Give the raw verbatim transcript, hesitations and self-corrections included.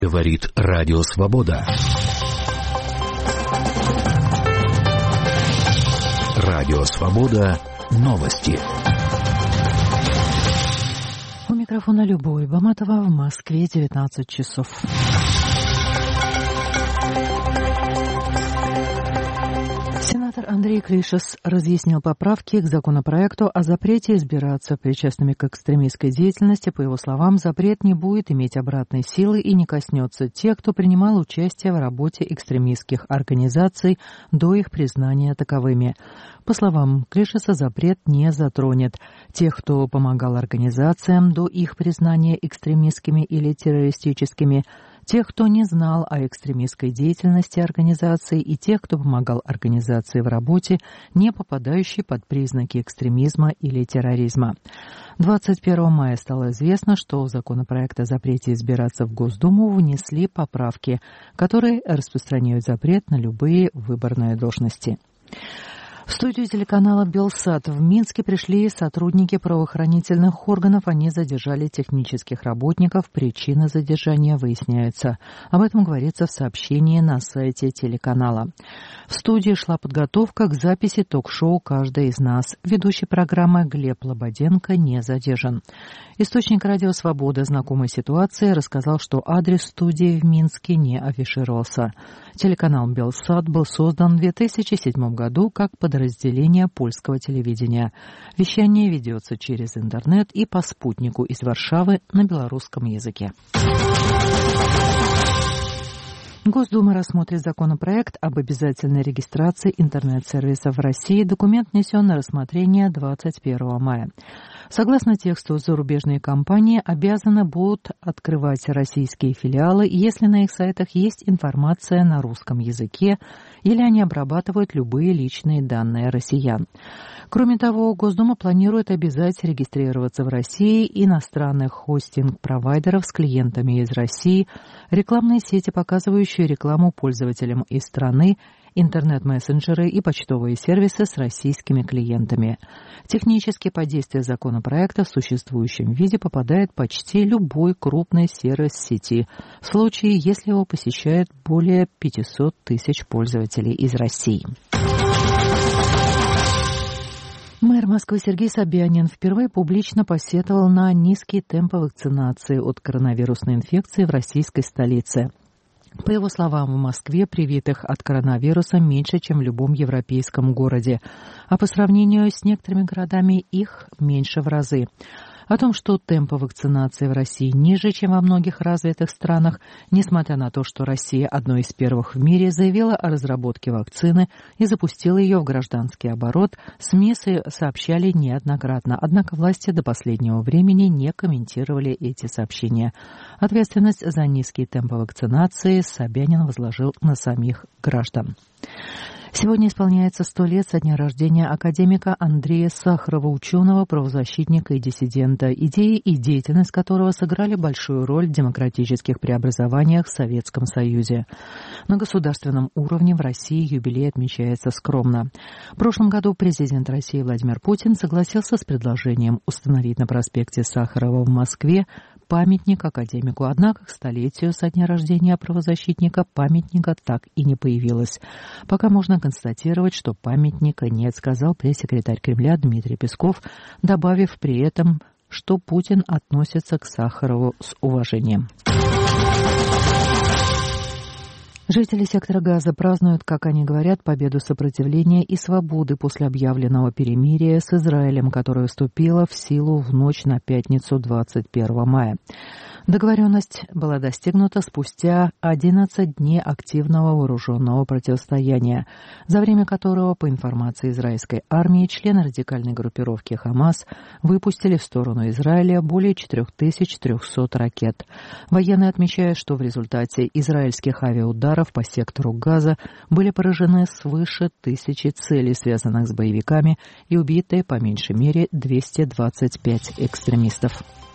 Говорит Радио Свобода. Радио Свобода. Новости. У микрофона Любовь Баматова, в Москве девятнадцать часов. Сенатор Андрей Клишес разъяснил поправки к законопроекту о запрете избираться причастными к экстремистской деятельности. По его словам, запрет не будет иметь обратной силы и не коснется тех, кто принимал участие в работе экстремистских организаций до их признания таковыми. По словам Клишеса, запрет не затронет тех, кто помогал организациям до их признания экстремистскими или террористическими, тех, кто не знал о экстремистской деятельности организации, и тех, кто помогал организации в работе, не попадающей под признаки экстремизма или терроризма. двадцать первого мая стало известно, что в законопроект о запрете избираться в Госдуму внесли поправки, которые распространяют запрет на любые выборные должности. В студию телеканала «Белсат» в Минске пришли сотрудники правоохранительных органов. Они задержали технических работников. Причины задержания выясняются. Об этом говорится в сообщении на сайте телеканала. В студии шла подготовка к записи ток-шоу «Каждый из нас». Ведущий программы Глеб Лободенко не задержан. Источник «Радио Свобода», знакомой ситуации, рассказал, что адрес студии в Минске не афишировался. Телеканал «Белсат» был создан в две тысячи седьмом году как подразделение польского телевидения. Вещание ведется через интернет и по спутнику из Варшавы на белорусском языке. Госдума рассмотрит законопроект об обязательной регистрации интернет-сервисов в России. Документ внесен на рассмотрение двадцать первого мая. Согласно тексту, зарубежные компании обязаны будут открывать российские филиалы, если на их сайтах есть информация на русском языке или они обрабатывают любые личные данные россиян. Кроме того, Госдума планирует обязать регистрироваться в России иностранных хостинг-провайдеров с клиентами из России, рекламные сети, показывающие рекламу пользователям из страны, интернет-мессенджеры и почтовые сервисы с российскими клиентами. Технически под действие законопроекта в существующем виде попадает почти любой крупный сервис сети, в случае, если его посещает более пятьсот тысяч пользователей из России. Мэр Москвы Сергей Собянин впервые публично посетовал на низкие темпы вакцинации от коронавирусной инфекции в российской столице. По его словам, в Москве привитых от коронавируса меньше, чем в любом европейском городе, а по сравнению с некоторыми городами их меньше в разы. О том, что темпы вакцинации в России ниже, чем во многих развитых странах, несмотря на то, что Россия одной из первых в мире заявила о разработке вакцины и запустила ее в гражданский оборот, СМИ сообщали неоднократно, однако власти до последнего времени не комментировали эти сообщения. Ответственность за низкие темпы вакцинации Собянин возложил на самих граждан. Сегодня исполняется сто лет со дня рождения академика Андрея Сахарова, ученого, правозащитника и диссидента, идеи и деятельность которого сыграли большую роль в демократических преобразованиях в Советском Союзе. На государственном уровне в России юбилей отмечается скромно. В прошлом году президент России Владимир Путин согласился с предложением установить на проспекте Сахарова в Москве памятник академику. Однако к столетию со дня рождения правозащитника памятника так и не появилось. Пока можно констатировать, что памятника нет, сказал пресс-секретарь Кремля Дмитрий Песков, добавив при этом, что Путин относится к Сахарову с уважением. Жители сектора Газа празднуют, как они говорят, победу сопротивления и свободы после объявленного перемирия с Израилем, которое вступило в силу в ночь на пятницу двадцать первого мая. Договоренность была достигнута спустя одиннадцать дней активного вооруженного противостояния, за время которого, по информации израильской армии, члены радикальной группировки «Хамас» выпустили в сторону Израиля более четыре тысячи триста ракет. Военные отмечают, что в результате израильских авиаударов по сектору Газа были поражены свыше тысячи целей, связанных с боевиками, и убиты по меньшей мере двести двадцать пять экстремистов.